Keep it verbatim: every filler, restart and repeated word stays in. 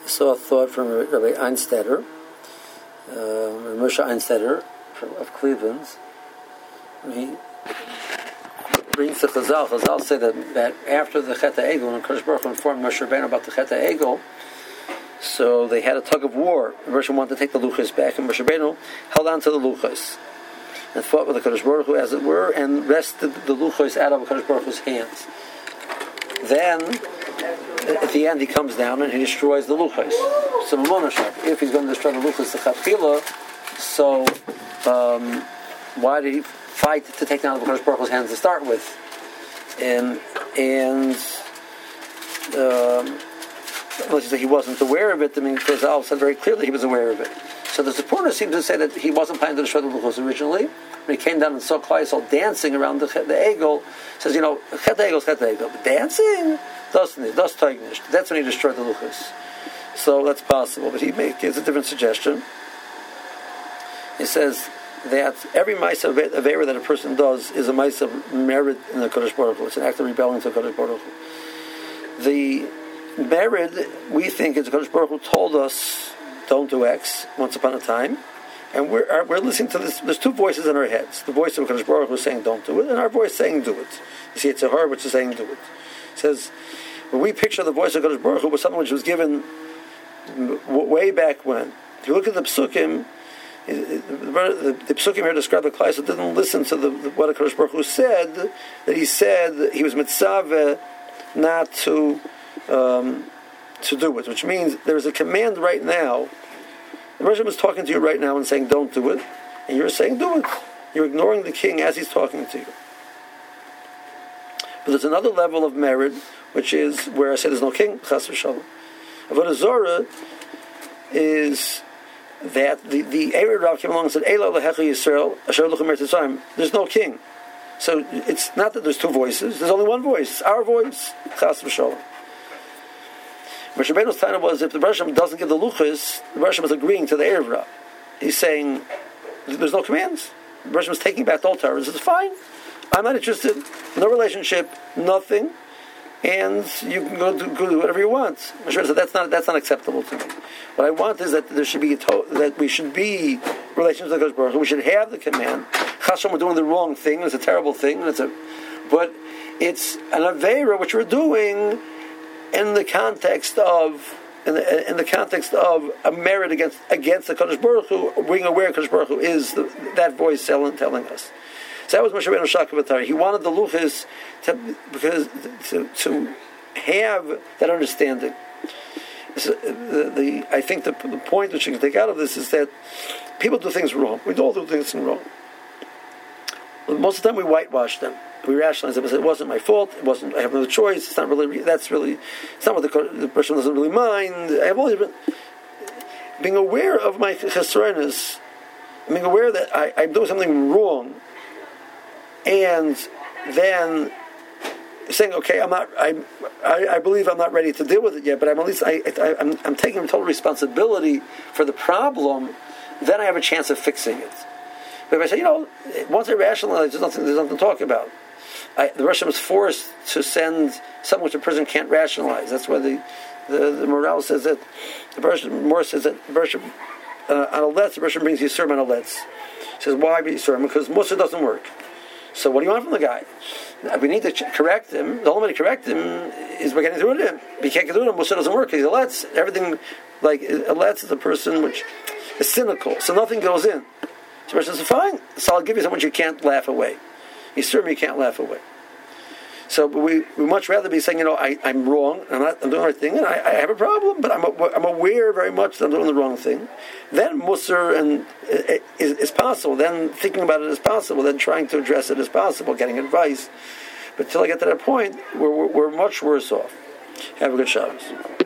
saw a thought from Rabbi Einstetter, uh, Moshe Einstetter from, of Cleveland. He brings the Chazal. Chazal say that, that after the Chet HaEgel, when Kadosh Baruch Hu informed Moshe Rabbeinu about the Chet HaEgel, so they had a tug of war. Moshe wanted to take the Luchos back, and Moshe Rabbeinu held on to the Luchos and fought with the Kadosh Baruch Hu, as it were, and wrested the Luchos out of Kadosh Baruch Hu's hands. Then, at the end, he comes down and he destroys the Luchos. So, if he's going to destroy the Luchos, the Chatchila, so um, why did he fight to take down the Kadosh Baruch Hu's hands to start with? And and um, let's say he wasn't aware of it. I mean, Chazal said very clearly he was aware of it. So the supporter seems to say that he wasn't planning to destroy the Luchos originally. When he came down and saw Klal Yisrael dancing around the, the Egel, says, you know, Chet Egel, Chet Egel, but dancing doesn't it? Does Teignish. That's when he destroyed the Luchos. So that's possible. But he makes gives a different suggestion. He says that every Ma'aseh Aveira that a person does is a Ma'aseh of merit in the Kadosh Baruch Hu. It's an act of rebelling to the Kadosh Baruch Hu. The merit, we think, is the Kadosh Baruch Hu told us, don't do X, once upon a time. And we're we're listening to this. There's two voices in our heads. The voice of Kadosh Baruch Hu saying, don't do it, and our voice saying, do it. You see, it's a her which is saying, do it. It says, when we picture the voice of Kadosh Baruch Hu was something which was given way back when. If you look at the Psukim, the, the, the Psukim here describe the Klal Yisrael didn't listen to the, the, what Kadosh Baruch Hu said, that he said he was mitzaveh not to um, to do it, which means there's a command right now. The Rosh is talking to you right now and saying, don't do it, and you're saying, do it. You're ignoring the king as he's talking to you. But there's another level of merit, which is where I say there's no king, chas v'shalom. Avodah Zorah is that the the Ered Rav came along and said, Eila lehecha Yisrael, asher luchem eretz Yisrael. There's no king. So it's not that there's two voices, there's only one voice. It's our voice, chas v'shalom. Moshe Rabbeinu's time was, if the Rosh doesn't give the Luchos, the Rosh is agreeing to the Erev Rav. He's saying, there's no commands. The Rosh is taking back the old Torah. He says, fine, I'm not interested, no relationship, nothing, and you can go do, go do whatever you want. Moshe Rabbeinu said, that's not, that's not acceptable to me. What I want is that there should be a to- that we should be relations with the Baruch Hu. We should have the command. Chashem, we're doing the wrong thing, it's a terrible thing, it's a, but it's an Aveira, which we're doing in the context of in the, in the context of a merit against against the Kadosh Baruch Hu, being aware Kadosh Baruch Hu is the, that voice telling, telling us. So that was Moshe Rabbeinu Shakavatari. He wanted the Luchos to because to, to have that understanding. So the, the I think the, the point that you can take out of this is that people do things wrong. We all do things wrong. Most of the time, we whitewash them. We rationalize them and say, it wasn't my fault, it wasn't, I have no choice, it's not really, that's really, it's not what the, the person doesn't really mind. I have always been, being aware of my chesronos, being aware that I, I'm doing something wrong, and then saying, okay, I'm not, I, I, I believe I'm not ready to deal with it yet, but I'm at least, I, I, I'm, I'm taking total responsibility for the problem, then I have a chance of fixing it. But if I say, you know, once I rationalize, there's nothing, there's nothing to talk about. I, the Russian was forced to send someone which a person can't rationalize. That's why the the, the morale says that the Russian more says that the Russian uh, on a letz, the Russian brings Yisurim on a letz. He says, why be Yisurim? Because Musa doesn't work. So what do you want from the guy? We need to ch- correct him. The only way to correct him is by getting through to him. But you can't get through to him. Musa doesn't work. He's a letz. Everything, like a letz is a person which is cynical. So nothing goes in. So the person says, fine, so I'll give you someone you can't laugh away. You certainly can't laugh away. So we we much rather be saying, you know, I, I'm wrong, I'm not I'm doing the right thing, and I, I have a problem, but I'm a, I'm aware very much that I'm doing the wrong thing. Then Musar and is, is possible. Then thinking about it is possible. Then trying to address it is possible. Getting advice, but until I get to that point, we're we're, we're much worse off. Have a good Shabbos.